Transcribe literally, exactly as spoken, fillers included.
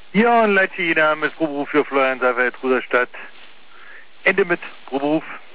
Ja, und Leitchi, Name ist Proberuf für Florian Seifert, Ruderstadt. Ende mit Proberuf.